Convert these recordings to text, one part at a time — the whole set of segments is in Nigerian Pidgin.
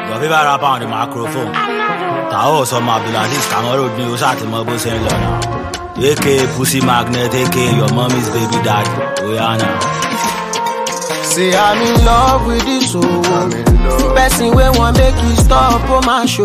Your favorite rapper on the microphone. Tao Osama Abdulaziz Kamaru ni o ṣá ti mọ bó ṣe ń lọ náà. AK Pussy Magnet, AK your mommy's baby daddy. Rihanna. Say I'm in love with this soul. Person wey wan make it stop, oh my show.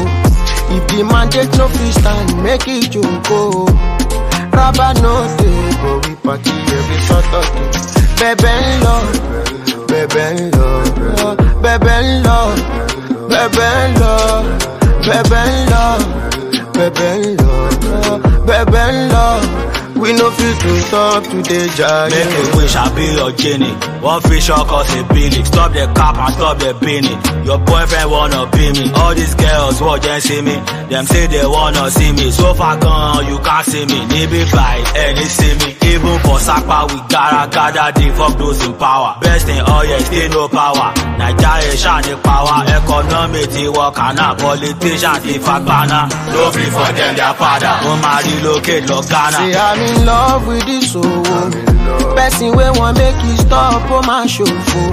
If the mandate no fit stand, make it joko. Rabba no dey, but we party every Saturday. Bebe in love, bebe in love, bebe in love, bebe in love, bebe in love, bebe in love, bebe in love. We no fit to stop today, Jai. Make a wish, I be your genie. One fish or cause a billy. Stop the cap and stop the beanie. Your boyfriend wanna be me. All these girls want them see me. Them say they wanna see me. So far gone, you can't see me. Nibi fly, any see me. Even for Sakpa, we gotta gather the fuck those in power. Best in all, yeah, still no power. Nigeria shining power. Economy, the work and politicians, the fuck banner. No free for them, their father. No man relocate, Logana. Say I'm in love with this soul. Person wey wan make it stop, oh my show.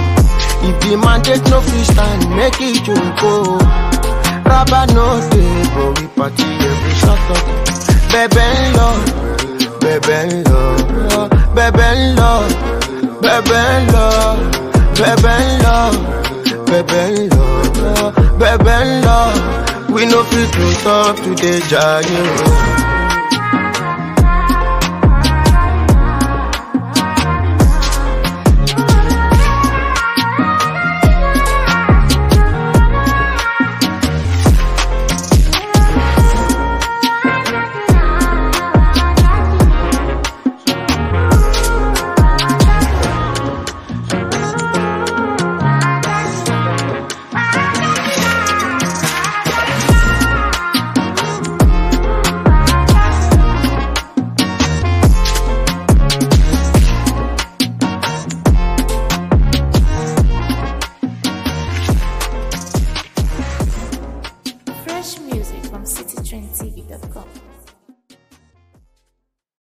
If the mandate no fit stand, make it joko. Rabba no dey, but we party every Saturday. Bebe in love, bebe in love, bebe in love, bebe in love, bebe in love, bebe in love, bebe in love. We no fit to stop today, Jai. Fresh music from citytrendtv.com.